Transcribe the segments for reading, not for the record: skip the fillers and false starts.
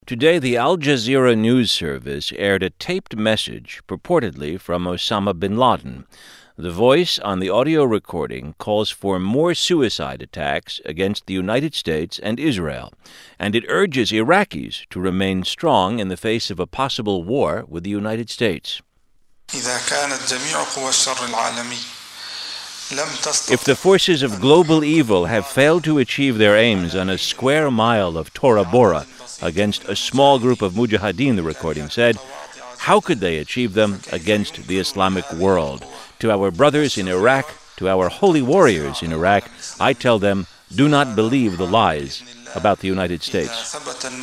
Today, the Al Jazeera news service aired a taped message purportedly from Osama bin Laden. The voice on the audio recording calls for more suicide attacks against the United States and Israel, and it urges Iraqis to remain strong in the face of a possible war with the United States. If the forces of global evil have failed to achieve their aims on a square mile of Tora Bora against a small group of mujahideen, the recording said, how could they achieve them against the Islamic world? To our brothers in Iraq, to our holy warriors in Iraq, I tell them, do not believe the lies about the United States.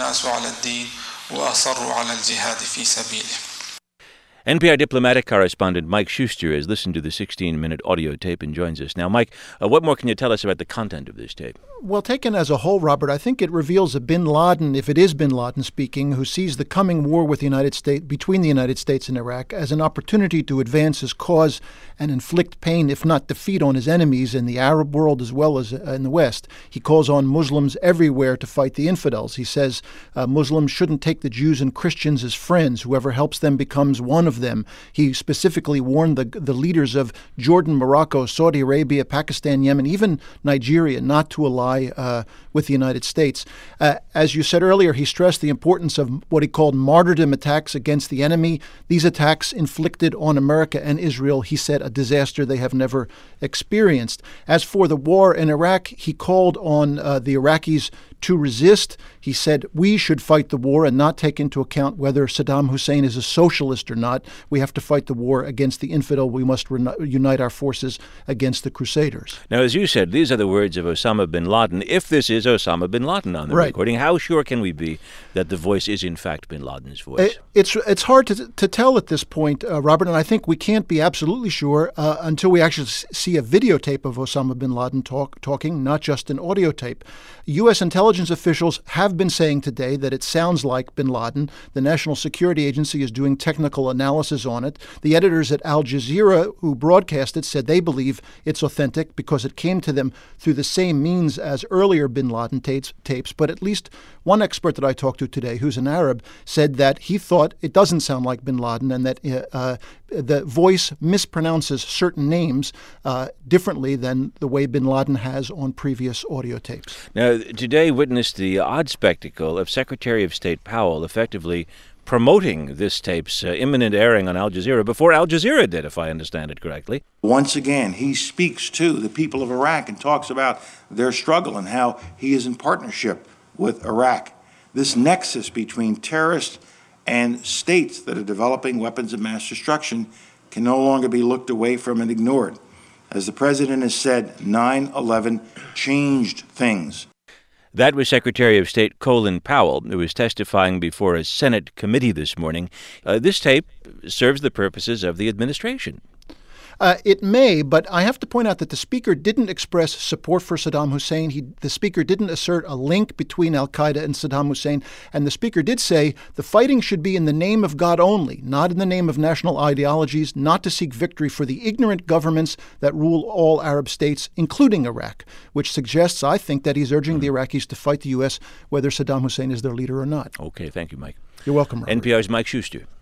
NPR diplomatic correspondent Mike Schuster has listened to the 16-minute audio tape and joins us now. Mike, what more can you tell us about the content of this tape? Well, taken as a whole, Robert, I think it reveals a bin Laden, if it is bin Laden speaking, who sees the coming war with the United States, between the United States and Iraq, as an opportunity to advance his cause and inflict pain, if not defeat, on his enemies in the Arab world as well as in the West. He calls on Muslims everywhere to fight the infidels. He says Muslims shouldn't take the Jews and Christians as friends. Whoever helps them becomes one of them. He specifically warned the leaders of Jordan, Morocco, Saudi Arabia, Pakistan, Yemen, even Nigeria, not to ally with the United States. As you said earlier, he stressed the importance of what he called martyrdom attacks against the enemy. These attacks inflicted on America and Israel, he said, a disaster they have never experienced. As for the war in Iraq, he called on the Iraqis to resist. He said, we should fight the war and not take into account whether Saddam Hussein is a socialist or not. We have to fight the war against the infidel. We must unite our forces against the Crusaders. Now, as you said, these are the words of Osama bin Laden. If this is Osama bin Laden on the recording, how sure can we be that the voice is in fact bin Laden's voice? It's hard to tell at this point, Robert, and I think we can't be absolutely sure until we actually see a videotape of Osama bin Laden talking, not just an audio tape. U.S. intelligence officials have been saying today that it sounds like bin Laden. The National Security Agency is doing technical analysis on it. The editors at Al Jazeera who broadcast it said they believe it's authentic because it came to them through the same means as earlier bin Laden tapes. But at least one expert that I talked to today, who's an Arab, said that he thought it doesn't sound like bin Laden and that the voice mispronounces certain names differently than the way bin Laden has on previous audio tapes. Now, today witnessed the odd spectacle of Secretary of State Powell effectively promoting this tape's imminent airing on Al Jazeera before Al Jazeera did, if I understand it correctly. Once again, he speaks to the people of Iraq and talks about their struggle and how he is in partnership with Iraq. This nexus between terrorists and states that are developing weapons of mass destruction can no longer be looked away from and ignored. As the president has said, 9/11 changed things. That was Secretary of State Colin Powell, who was testifying before a Senate committee this morning. This tape serves the purposes of the administration. It may, but I have to point out that the speaker didn't express support for Saddam Hussein. The speaker didn't assert a link between al-Qaeda and Saddam Hussein. And the speaker did say the fighting should be in the name of God only, not in the name of national ideologies, not to seek victory for the ignorant governments that rule all Arab states, including Iraq, which suggests, I think, that he's urging the Iraqis to fight the U.S. whether Saddam Hussein is their leader or not. Okay, thank you, Mike. You're welcome, Robert. NPR's Mike Schuster.